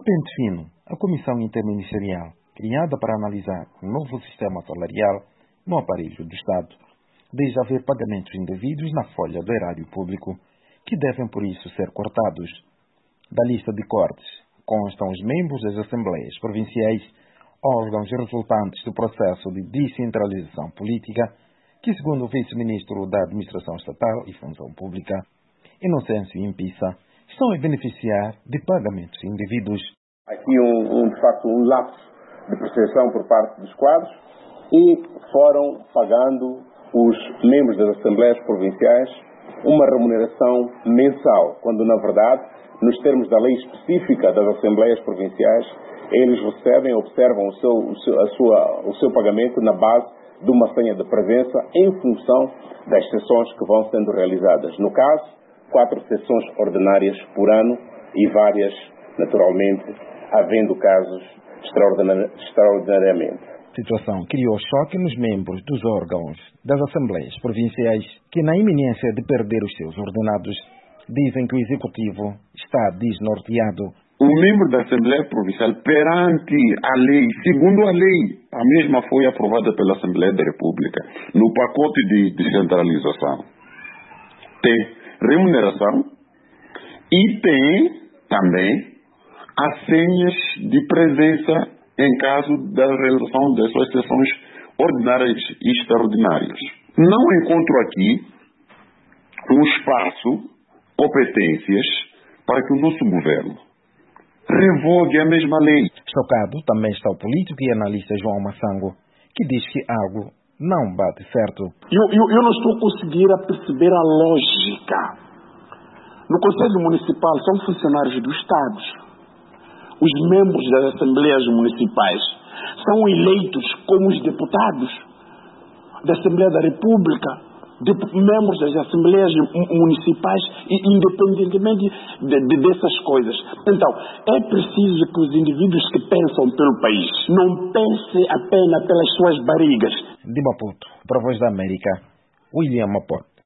pente fino, a Comissão Interministerial, criada para analisar um novo sistema salarial no aparelho do Estado, diz haver pagamentos indevidos na folha do erário público, que devem por isso ser cortados. Da lista de cortes constam os membros das Assembleias Provinciais, órgãos resultantes do processo de descentralização política, que, segundo o vice-ministro da Administração Estatal e Função Pública, Inocêncio Impissa, estão a beneficiar de pagamentos indevidos. Aqui, de facto, um lapso de percepção por parte dos quadros e foram pagando os membros das Assembleias Provinciais uma remuneração mensal, quando, na verdade, nos termos da lei específica das Assembleias Provinciais, eles recebem, observam o seu pagamento na base de uma senha de presença em função das sessões que vão sendo realizadas. No caso, 4 sessões ordinárias por ano e várias, naturalmente, havendo casos extraordinariamente. A situação criou choque nos membros dos órgãos das Assembleias Provinciais que, na iminência de perder os seus ordenados, dizem que o Executivo está desnorteado. O membro da Assembleia Provincial, perante a lei, segundo a lei, a mesma foi aprovada pela Assembleia da República, no pacote de descentralização, tem remuneração e tem também as senhas de presença em caso da realização das suas sessões ordinárias e extraordinárias. Não encontro aqui um espaço, competências, para que o nosso governo revogue a mesma lei. Chocado também está o político e analista João Massango, que diz que algo não bate certo. Eu não estou conseguindo perceber a lógica. No Conselho Municipal são funcionários do Estado. Os membros das Assembleias Municipais são eleitos como os deputados da Assembleia da República, membros das Assembleias Municipais, independentemente dessas coisas. Então, é preciso que os indivíduos que pensam pelo país não pensem apenas pelas suas barrigas. De Maputo, para a Voz da América, William Mapoto.